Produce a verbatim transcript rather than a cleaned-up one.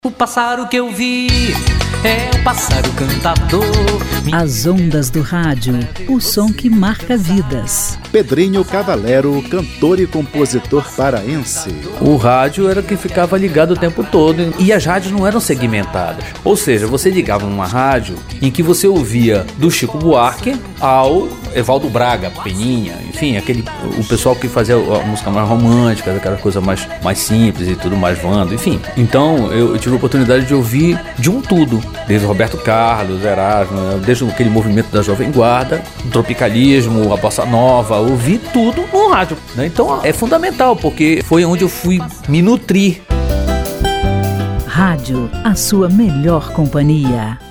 O pássaro que eu vi é o pássaro cantador. As ondas do rádio, o som que marca vidas. Pedrinho Cavalero, cantor e compositor paraense. O rádio era quem ficava ligado o tempo todo e as rádios não eram segmentadas. Ou seja, você ligava numa rádio em que você ouvia do Chico Buarque ao Evaldo Braga, Peninha, enfim, aquele, o pessoal que fazia a música mais romântica, aquela coisa mais, mais simples e tudo mais, Vando, enfim. Então eu, eu tive a oportunidade de ouvir de um tudo, desde o Roberto Carlos, Erasmo, desde aquele movimento da Jovem Guarda, o tropicalismo, a bossa nova, ouvi tudo no rádio, né? Então é fundamental, porque foi onde eu fui me nutrir. Rádio, a sua melhor companhia.